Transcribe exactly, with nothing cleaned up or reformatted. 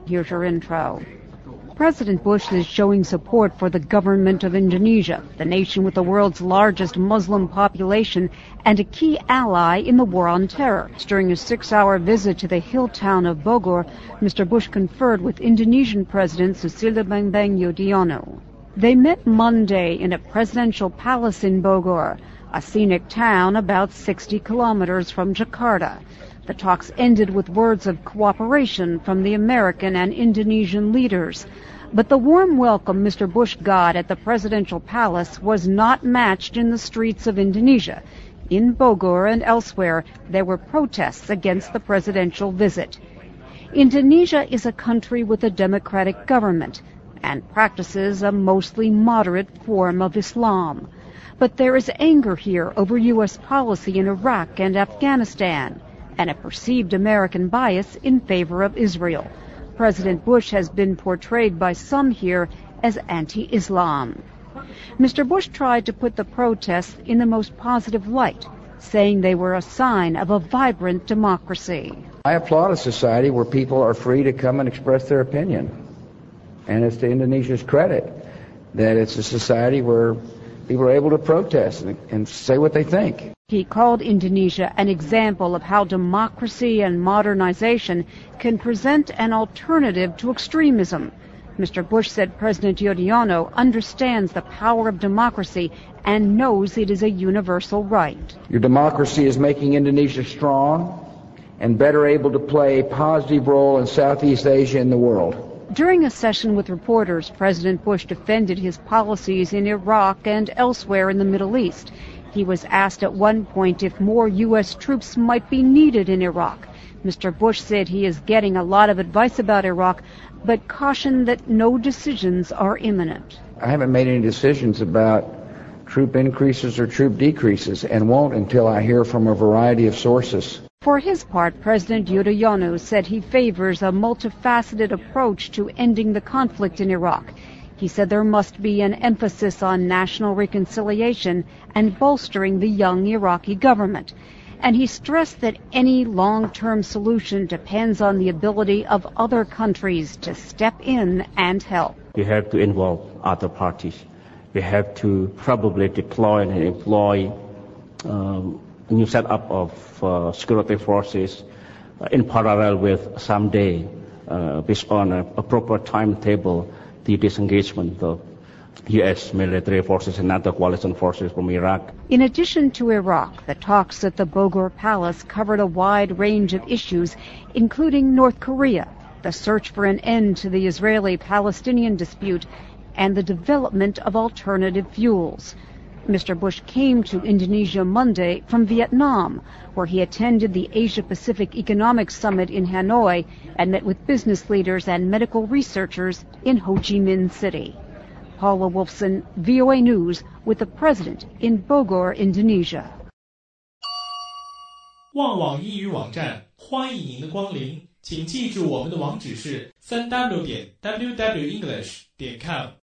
Here's your intro. President Bush is showing support for the government of Indonesia, the nation with the world's largest Muslim population and a key ally in the war on terror. During a six-hour visit to the hill town of Bogor, Mister Bush conferred with Indonesian President Susilo Bambang Yudhoyono. They met Monday in a presidential palace in Bogor, a scenic town about sixty kilometers from Jakarta. The talks ended with words of cooperation from the American and Indonesian leaders. But the warm welcome Mister Bush got at the presidential palace was not matched in the streets of Indonesia. In Bogor and elsewhere, there were protests against the presidential visit. Indonesia is a country with a democratic government and practices a mostly moderate form of Islam. But there is anger here over U S policy in Iraq and Afghanistan, and a perceived American bias in favor of Israel. President Bush has been portrayed by some here as anti-Islam. Mister Bush tried to put the protests in the most positive light, saying they were a sign of a vibrant democracy. I applaud a society where people are free to come and express their opinion. And it's to Indonesia's credit that it's a society where people are able to protest and, and say what they think. He called Indonesia an example of how democracy and modernization can present an alternative to extremism. Mister Bush said President Yudhoyono understands the power of democracy and knows it is a universal right. Your democracy is making Indonesia strong and better able to play a positive role in Southeast Asia and the world. During a session with reporters, President Bush defended his policies in Iraq and elsewhere in the Middle East. He was asked at one point if more U S troops might be needed in Iraq. Mister Bush said he is getting a lot of advice about Iraq, but cautioned that no decisions are imminent. I haven't made any decisions about troop increases or troop decreases, and won't until I hear from a variety of sources. For his part, President Yudhoyono said he favors a multifaceted approach to ending the conflict in Iraq. He said there must be an emphasis on national reconciliation and bolstering the young Iraqi government. And he stressed that any long-term solution depends on the ability of other countries to step in and help. We have to involve other parties. We have to probably deploy and employ um, a new setup of uh, security forces uh, in parallel with someday, uh, based on a, a proper timetable, the disengagement of U S military forces and other coalition forces from Iraq. In addition to Iraq, the talks at the Bogor Palace covered a wide range of issues, including North Korea, the search for an end to the Israeli-Palestinian dispute, and the development of alternative fuels. Mister Bush came to Indonesia Monday from Vietnam, where he attended the Asia-Pacific Economic Summit in Hanoi and met with business leaders and medical researchers in Ho Chi Minh City. Paula Wolfson, V O A News, with the President in Bogor, Indonesia. 旺网英语网站欢迎您的光临，请记住我们的网址是 三 w 点 w w english 点 com。